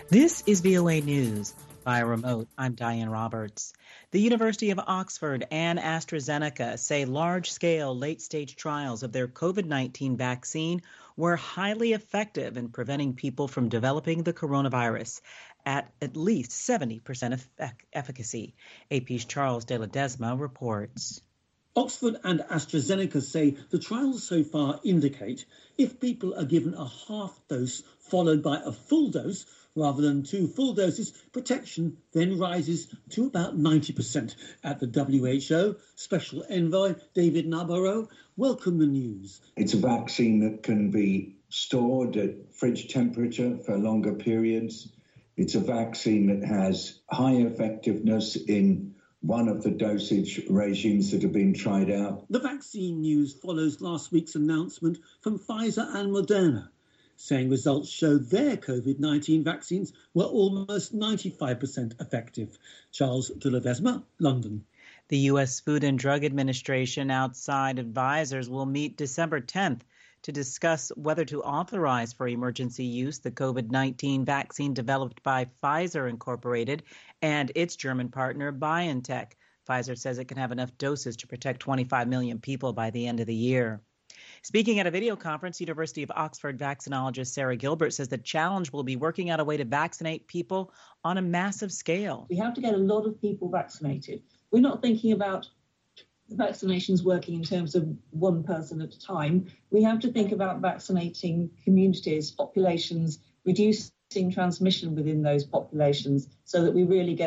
This is VOA News. By remote, I'm Diane Roberts. The University of Oxford and AstraZeneca say large-scale, late-stage trials of their COVID-19 vaccine were highly effective in preventing people from developing the coronavirus at least 70% efficacy. AP's Charles de Ledesma reports. Oxford and AstraZeneca say the trials so far indicate if people are given a half dose followed by a full dose, rather than 2 full doses, protection then rises to about 90%. At the WHO, Special Envoy David Nabarro welcomed the news. It's a vaccine that can be stored at fridge temperature for longer periods. It's a vaccine that has high effectiveness in one of the dosage regimes that have been tried out. The vaccine news follows last week's announcement from Pfizer and Moderna, saying results showed their COVID-19 vaccines were almost 95% effective. Charles de Ledesma, London. The U.S. Food and Drug Administration outside advisors will meet December 10th to discuss whether to authorize for emergency use the COVID-19 vaccine developed by Pfizer Incorporated and its German partner BioNTech. Pfizer says it can have enough doses to protect 25 million people by the end of the year. Speaking at a video conference, University of Oxford vaccinologist Sarah Gilbert says the challenge will be working out a way to vaccinate people on a massive scale. We have to get a lot of people vaccinated. We're not thinking about vaccinations working in terms of one person at a time. We have to think about vaccinating communities, populations, reducing transmission within those populations so that we really get